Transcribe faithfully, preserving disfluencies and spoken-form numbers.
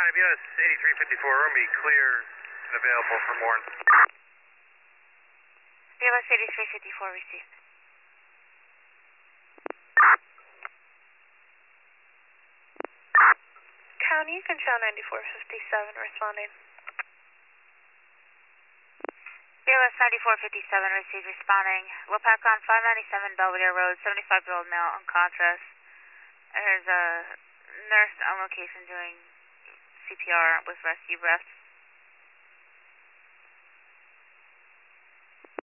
County, B S eighty-three fifty-four, Army clear and available for more. B S eighty-three fifty-four received. County, control ninety-four fifty-seven responding. B L S ninety-four fifty-seven received responding. Lopac on five ninety-seven Belvedere Road, seventy-five year old male on contrast. There's a nurse on location doing C P R with rescue breaths.